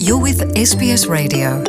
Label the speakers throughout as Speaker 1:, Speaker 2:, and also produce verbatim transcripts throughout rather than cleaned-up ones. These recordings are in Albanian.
Speaker 1: You're with S B S Radio.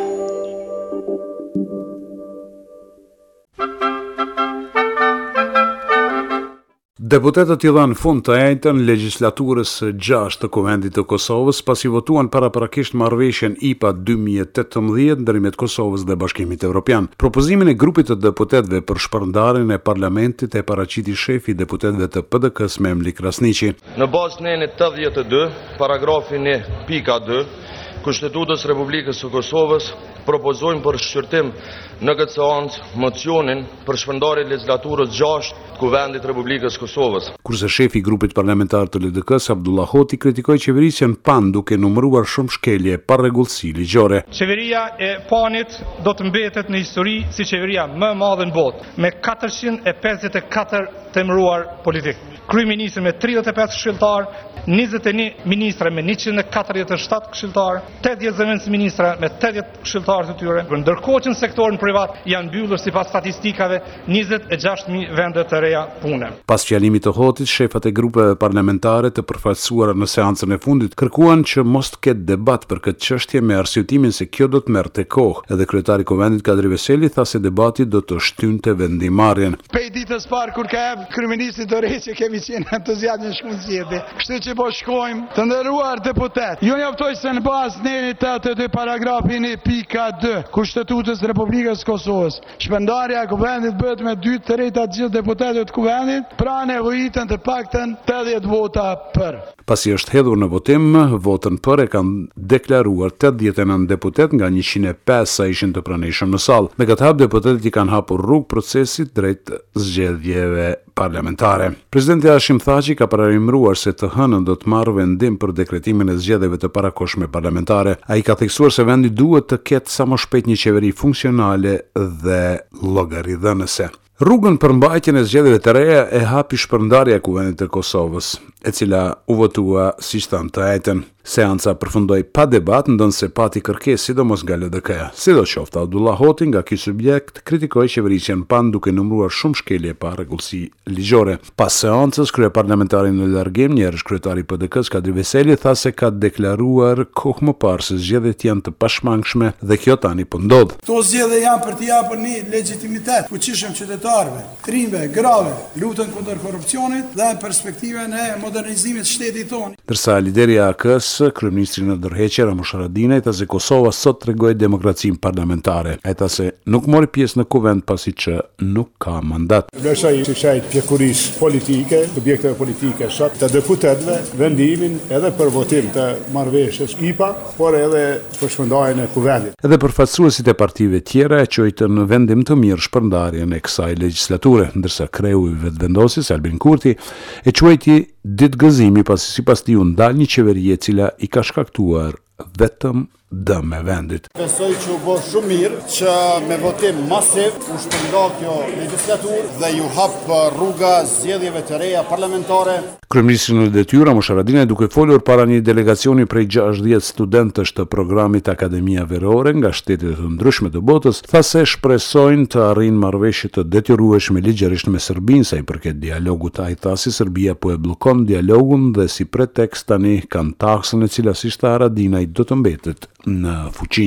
Speaker 2: Deputetët i dhanë fund të njëjtën legjislaturës së gjashtë të Kuvendit të Kosovës pasi votuan paraprakisht marrëveshjen I P A dy mijë e tetëmbëdhjetë ndërmjet Kosovës dhe Bashkimit Evropian. Propozimin e grupit të deputetëve për shpërndarjen e parlamentit e paraqiti shefi I deputetëve të P D K-s Memli Krasniqi.
Speaker 3: Në bazë në tetëdhjetë e dy, paragrafin e pika dy, Kushtetutës Republikës së Kosovës, propozojmë për shqyrtim në këtë seancë mocionin për shpërndarjen e legjislaturës gjashtë të Kuvendit Republikës Kosovës.
Speaker 2: Kurse shefi I grupit parlamentar të L D K-s Abdullah Hoti kritikoi qeverisjen pan duke numëruar shumë shkelje pa rregullsi ligjore.
Speaker 4: Qeveria e Panit do të mbetet në histori si qeveria më e madhe në botë, me katërqind e pesëdhjetë e katër temëruar politik. Kryeministri me tridhjetë e pesë këshilltar, njëzet e një ministra me njëqind e katërdhjetë e shtatë këshilltar, tetëdhjetë zëvendës ministra me tetëdhjetë këshilltarë të tyre. Ndërkohë që në sektorin privat janë mbyllur sipas statistikave njëzet e gjashtë mijë vende të reja pune.
Speaker 2: Pas fjalimit të Hotit, shefat e grupeve parlamentare të përfaqësuara në seancën e fundit kërkuan që mos të ketë debat për këtë çështje me arsyetimin se kjo do të merrte kohë. Edhe kryetari I Kuvendit Kadri Veseli tha se debati do të shtynte vendimarrjen.
Speaker 5: Pej ditës parë kur ka ardhur kryeministri Doreci kemi qenë entuziastë në shkundëzjedhje. Kështu që po shkojmë, të nderuar deputet. Ju njoftoj se në bazë në tetëdhjetë e dy paragrafin e pika dy Kushtetutës Republikës Kosovës, shpërndarja e Kuvendit bëhet me dy treta të gjithë deputetëve të Kuvendit, pra nevojitën të paktën tetëdhjetë vota për.
Speaker 2: Pasi është hedhur në votim, votën për e kanë deklaruar tetëdhjetë e nëntë deputet nga njëqind e pesë sa ishin të pranishëm në sallë. Me këtë hap deputetët I kanë hapur rrugë procesit drejt zgjedhjeve parlamentare. Presidenti Hashim Thaçi ka paralajmëruar se të hënën do të marrë vendim për dekretimin e zgjedhjeve të parakohshme parlamentare. Ai ka theksuar se vendi duhet të ketë sa më shpejt një qeveri funksionale dhe llogaridhënëse. Rrugën për mbajtjen e zgjedhjeve të reja e hapi shpërndarja e Kuvendit të Kosovës, e cila u votua siç thanë të njëjtën. Seanca përfundoi pa debat, ndonse pati kërkesë sidomos nga L D K-ja. Sidoqoftë, Abdullah Hoti nga ky subjekt kritikoi qeverisjen pan duke numëruar shumë shkelje pa rregullsi ligjore. Pas seancës, kryeparlamentari në largim, njëherësh kryetari I P D K-s Kadri Veseli tha se ka deklaruar kohë më parë se zgjedhjet janë të pashmangshme dhe kjo tani po ndodh.
Speaker 5: Këto zgjedhje janë për të japur një legitimitet fuqishëm qytetarëve, trimve, grave, luftën kundër korrupsionit dhe perspektivën e modernizimit të shtetit tonë.
Speaker 2: Ndërsa lideri A K-s kryeministri në ndërheqje Ramush Haradinaj tha se Kosova sot tregoi demokracinë parlamentare. Ai tha se nuk mori pjesë në kuvend pasi që nuk ka mandat.
Speaker 6: Vlerësoj çështjet pjekurisë politike, subjekteve politike sot të deputetëve vendimin edhe për votim të marrëveshjes I P A, por edhe për shpërndarjen e kuvendit.
Speaker 2: Edhe përfaqësuesit e partive tjera e quajtën në vendim të mirë shpërndarjen e kësaj legjislature, ndërsa kreu I vetvendosis Albin Kurti e quajti ditë gëzimi pasi sipas tij u ndal një qeveri e cila I ka shkaktuar vetëm dëm me vendit.
Speaker 7: Besoj që u bë shumë mirë që me votim masiv u shpërnda kjo legjislaturë dhe ju hap rruga zgjedhjeve të reja parlamentare.
Speaker 2: Kryeministri në detyrë Ramush Haradinaj duke folur para një delegacioni prej gjashtëdhjetë studentësh të programit Akademia Verore nga shtetet të ndryshme të botës, tha se shpresojnë të arrijnë marrëveshje të detyrueshme ligjërisht me Serbinë sa I përket dialogut. Ai tha se Serbia po e bllokon dialogun dhe si pretekst tani kanë taksën e cila si tha Haradinaj do të mbetet në fuqi.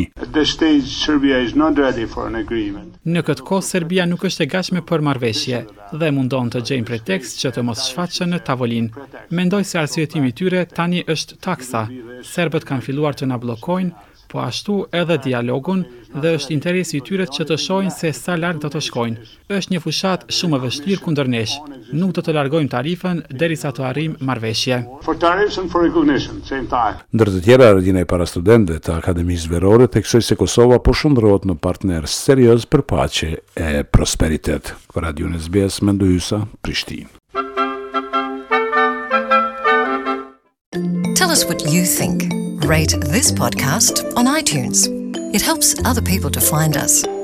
Speaker 8: Në këtë kohë Serbia nuk është e gatshme për marrëveshje dhe mundon të gjejnë pretekst që të mos shfaqen në tavolinë. Mendoj se arsyetimi I tyre tani është taksa. Serbët kanë filluar të na bllokojnë, po ashtu edhe dialogun dhe është interesi I tyre që të shohin se sa larg do të shkojnë. Është një fushat shumë e vështirë kundër nesh. Nuk do të largojmë tarifën derisa të arrijmë marrëveshje.
Speaker 2: Ndër të tjera, Haradinaj para studentëve të Akademisë Verore theksoi se Kosova po shndrohet në partner serioz për paqe e prosperitet. Për Radion S B S, Mendo Hysa, Prishtinë.
Speaker 1: Tell us what you think. Rate this podcast on iTunes. It helps other people to find us.